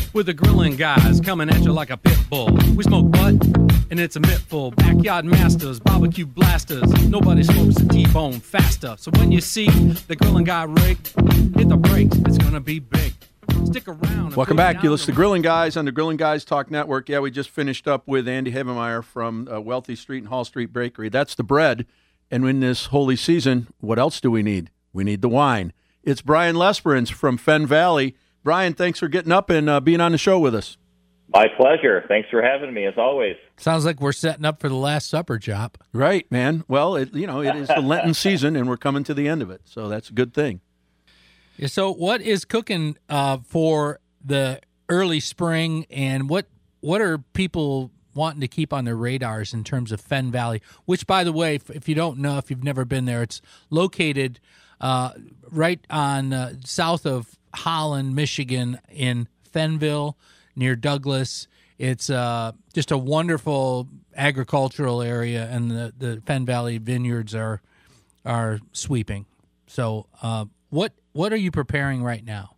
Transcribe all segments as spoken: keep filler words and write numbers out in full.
with the grilling guys coming at you like a pit bull. We smoke butt, and it's a mittful. Backyard masters, barbecue blasters. Nobody smokes a T-bone faster. So when you see the grilling guy rig, hit the brakes. It's gonna be big. Stick around. Welcome back. You listen to Grilling Guys on the Grilling Guys Talk Network. Yeah, we just finished up with Andy Hebemeyer from uh, Wealthy Street and Hall Street Bakery. That's the bread. And in this holy season, what else do we need? We need the wine. It's Brian Lesperance from Fen Valley. Brian, thanks for getting up and uh, being on the show with us. My pleasure. Thanks for having me, as always. Sounds like we're setting up for the Last Supper, Chop. Right, man. Well, it, you know, it is the Lenten season, and we're coming to the end of it, so that's a good thing. Yeah, so what is cooking uh, for the early spring, and what what are people wanting to keep on their radars in terms of Fen Valley, which, by the way, if, if you don't know, if you've never been there, it's located uh, right on uh, south of Holland, Michigan, in Fenville, near Douglas. It's uh, just a wonderful agricultural area, and the, the Fen Valley vineyards are are sweeping. So uh, what what are you preparing right now?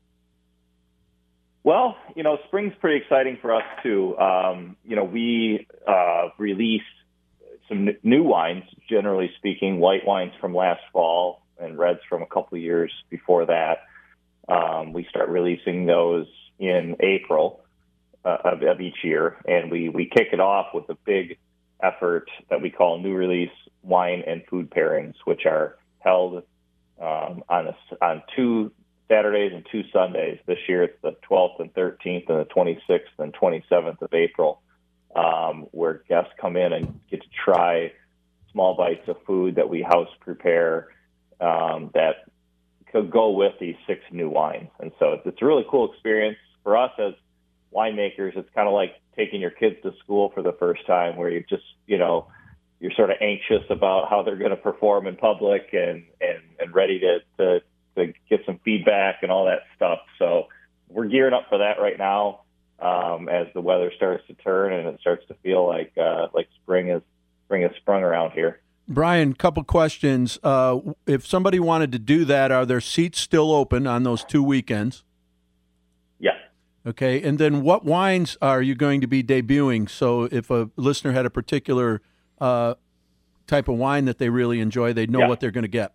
Well, you know, spring's pretty exciting for us, too. Um, you know, we uh, released some n- new wines, generally speaking, white wines from last fall and reds from a couple of years before that. Um, we start releasing those in April uh, of, of each year, and we, we kick it off with a big effort that we call New Release Wine and Food Pairings, which are held um, on, a, on two Saturdays and two Sundays. This year it's the twelfth and thirteenth and the twenty-sixth and twenty-seventh of April, um, where guests come in and get to try small bites of food that we house prepare um, that could go with these six new wines. And so it's, it's a really cool experience for us as winemakers. It's kind of like taking your kids to school for the first time, where you just, you know, you're sort of anxious about how they're going to perform in public and, and, and ready to, to to get some feedback and all that stuff. So we're gearing up for that right now um, as the weather starts to turn and it starts to feel like uh, like spring is spring has sprung around here. Brian, couple questions. Uh, if somebody wanted to do that, are there seats still open on those two weekends? Yeah. Okay, and then what wines are you going to be debuting? So if a listener had a particular uh, type of wine that they really enjoy, they'd know yeah. what they're going to get.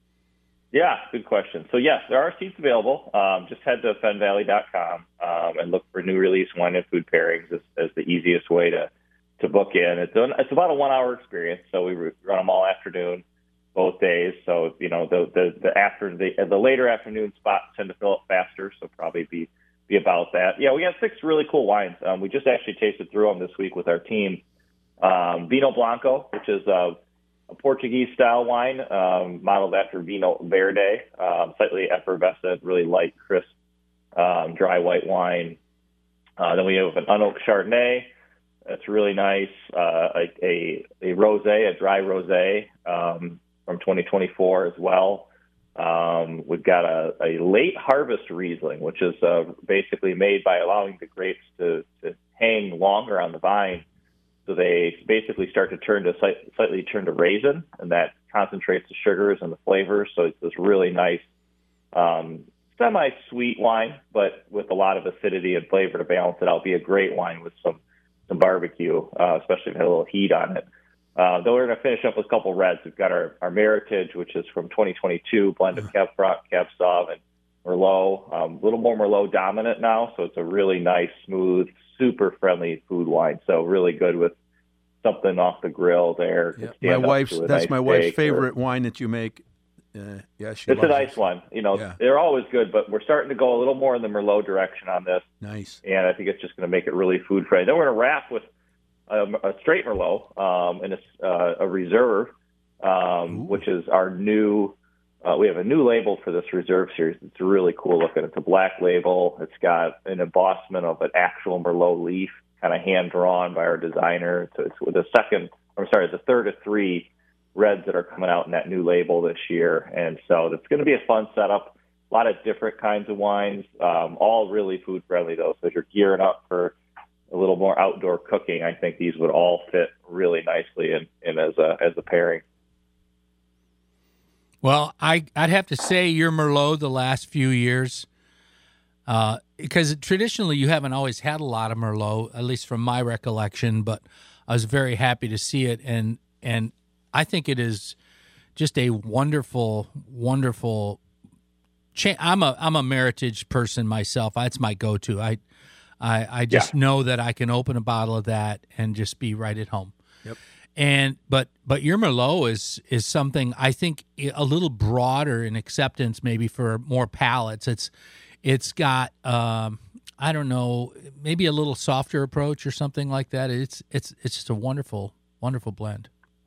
Yeah, good question. So, yes, there are seats available. Um, just head to fen valley dot com um, and look for New Release Wine and Food Pairings as, as the easiest way to, to book in. It's, an, it's about a one-hour experience, so we run them all afternoon, both days. So, you know, the the, the after the, the later afternoon spots tend to fill up faster, so probably be, be about that. Yeah, we have six really cool wines. Um, we just actually tasted through them this week with our team. Um, Vinho Blanco, which is a a Portuguese-style wine um, modeled after Vinho Verde, um, slightly effervescent, really light, crisp, um, dry white wine. Uh, then we have an unoaked Chardonnay. That's really nice. Uh, a, a, a rosé, a dry rosé um, from twenty twenty-four as well. Um, we've got a, a late harvest Riesling, which is uh, basically made by allowing the grapes to, to hang longer on the vine. So they basically start to turn to slightly turn to raisin, and that concentrates the sugars and the flavors. So it's this really nice, um, semi-sweet wine, but with a lot of acidity and flavor to balance it out. Be a great wine with some some barbecue, uh, especially if it had a little heat on it. Uh, though we're going to finish up with a couple reds. We've got our, our Meritage, which is from twenty twenty-two, blend of Cab Franc, Cab Sauv, and Merlot. Um, a little more Merlot dominant now, so it's a really nice, smooth, super friendly food wine. So really good with something off the grill there. Yeah. My wife's that's nice my wife's steak favorite or, wine that you make. Uh, yeah, she it's loves a nice it. one. You know, yeah. They're always good, but we're starting to go a little more in the Merlot direction on this. Nice. And I think it's just going to make it really food friendly. Then we're going to wrap with a, a straight Merlot um, and a, uh, a reserve, um, which is our new. Uh, we have a new label for this reserve series. It's really cool looking. It's a black label. It's got an embossment of an actual Merlot leaf, kind of hand drawn by our designer. So it's with the second, I'm sorry, the third of three reds that are coming out in that new label this year. And so it's going to be a fun setup. A lot of different kinds of wines, um, all really food friendly though. So if you're gearing up for a little more outdoor cooking, I think these would all fit really nicely in, in as a as a pairing. Well, I, I'd have to say your Merlot the last few years, uh, because traditionally you haven't always had a lot of Merlot, at least from my recollection. But I was very happy to see it, and and I think it is just a wonderful, wonderful. Cha- I'm a I'm a Meritage person myself. That's my go-to. I I, I just yeah. know that I can open a bottle of that and just be right at home. Yep. And but but your Merlot is is something I think a little broader in acceptance, maybe for more palates. It's it's got um, I don't know, maybe a little softer approach or something like that. It's it's it's just a wonderful wonderful blend.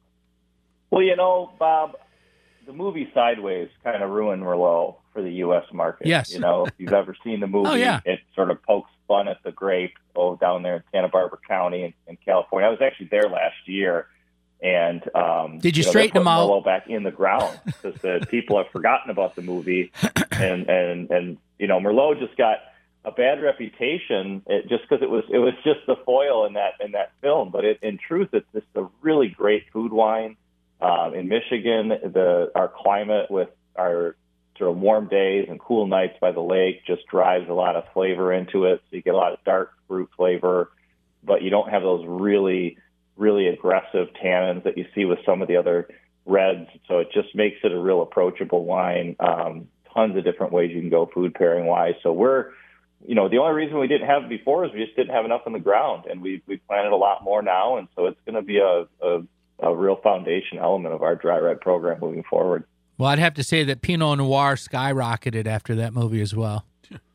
Well, you know, Bob, the movie Sideways kind of ruined Merlot for the U S market. Yes. You know, if you've ever seen the movie, oh, yeah. it sort of pokes fun at the grape oh, down there in Santa Barbara County in, in California. I was actually there last year. And um, did you, you know, straighten them out? Merlot back in the ground because the people have forgotten about the movie, and and and you know Merlot just got a bad reputation it, just because it was it was just the foil in that in that film. But it, in truth, it's just a really great food wine. Um, in Michigan, the our climate with our sort of warm days and cool nights by the lake just drives a lot of flavor into it. So you get a lot of dark fruit flavor, but you don't have those really really aggressive tannins that you see with some of the other reds. So it just makes it a real approachable wine. Um, tons of different ways you can go food pairing wise. So we're, you know, the only reason we didn't have it before is we just didn't have enough on the ground, and we we planted a lot more now. And so it's going to be a, a, a real foundation element of our dry red program moving forward. Well, I'd have to say that Pinot Noir skyrocketed after that movie as well.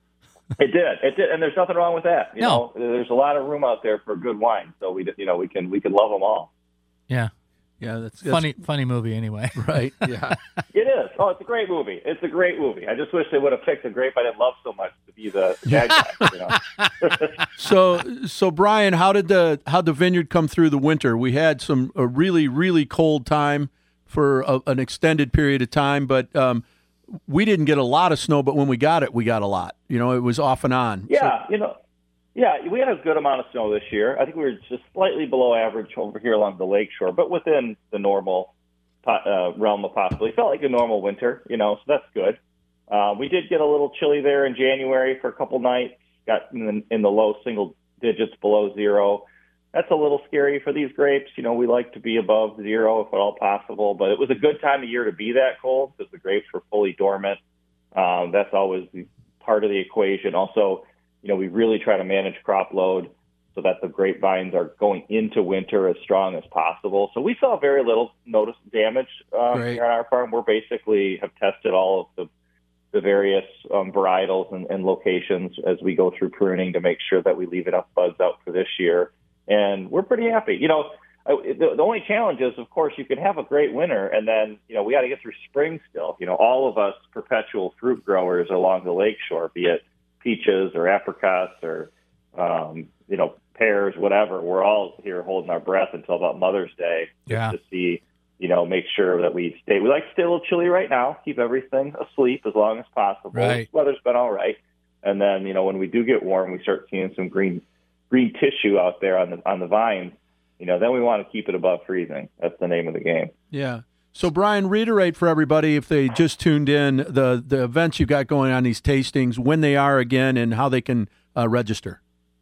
It did, it did, and there's nothing wrong with that. You no. know, there's a lot of room out there for good wine, so we, you know, we can we can love them all. Yeah, yeah, that's, that's funny, funny movie anyway. Right? Yeah, it is. Oh, it's a great movie. It's a great movie. I just wish they would have picked a grape I didn't love so much to be the bad guy. You know? so, so Brian, how did the how the vineyard come through the winter? We had some a really really cold time for a, an extended period of time, but. Um, We didn't get a lot of snow, but when we got it, we got a lot. You know, it was off and on. Yeah, so, you know, yeah, we had a good amount of snow this year. I think we were just slightly below average over here along the lakeshore, but within the normal uh, realm of possibility. It felt like a normal winter, you know, so that's good. Uh, we did get a little chilly there in January for a couple nights, got in the, in the low single digits below zero. That's a little scary for these grapes. You know, we like to be above zero if at all possible, but it was a good time of year to be that cold because the grapes were fully dormant. Um, that's always part of the equation. Also, you know, we really try to manage crop load so that the grapevines are going into winter as strong as possible. So we saw very little notice damage um, here on our farm. We're basically have tested all of the the various um, varietals and, and locations as we go through pruning to make sure that we leave enough buds out for this year. And we're pretty happy. You know, the, the only challenge is, of course, you could have a great winter, and then, you know, we got to get through spring still. You know, all of us perpetual fruit growers along the lakeshore, be it peaches or apricots or, um, you know, pears, whatever, we're all here holding our breath until about Mother's Day yeah. to see, you know, make sure that we stay. We like to stay a little chilly right now, keep everything asleep as long as possible. Right. The weather's been all right. And then, you know, when we do get warm, we start seeing some green green tissue out there on the on the vines, you know, then we want to keep it above freezing. That's the name of the game. Yeah. So, Brian, reiterate for everybody, if they just tuned in, the, the events you've got going on, these tastings, when they are again, and how they can uh, register.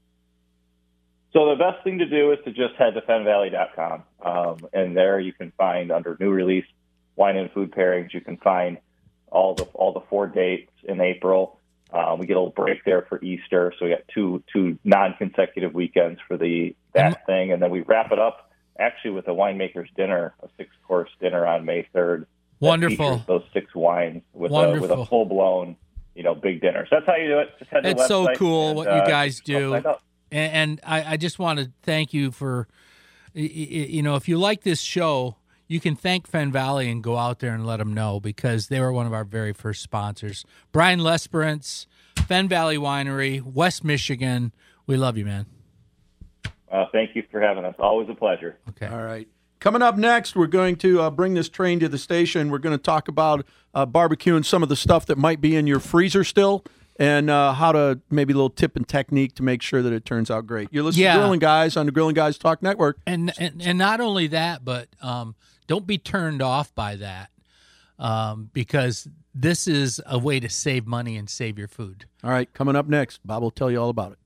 So the best thing to do is to just head to fen valley dot com, um, and there you can find, under new release wine and food pairings, you can find all the all the four dates in April. Uh, we get a little break there for Easter, so we got two two non-consecutive weekends for the that thing, and then we wrap it up actually with a winemaker's dinner, a six-course dinner on May third. Wonderful. Those six wines with Wonderful. a with a full-blown, you know, big dinner. So that's how you do it. Just head to It's the so website cool and, what uh, you guys do, sign up. and, and I, I just want to thank you for, you know, if you like this show, you can thank Fen Valley and go out there and let them know, because they were one of our very first sponsors. Brian Lesperance, Fen Valley Winery, West Michigan. We love you, man. Uh, thank you for having us. Always a pleasure. Okay. All right. Coming up next, we're going to uh, bring this train to the station. We're going to talk about uh, barbecuing some of the stuff that might be in your freezer still, and uh, how to maybe a little tip and technique to make sure that it turns out great. You're listening Yeah. to Grilling Guys on the Grilling Guys Talk Network. And and, and not only that, but um, don't be turned off by that, um, because this is a way to save money and save your food. All right, coming up next, Bob will tell you all about it.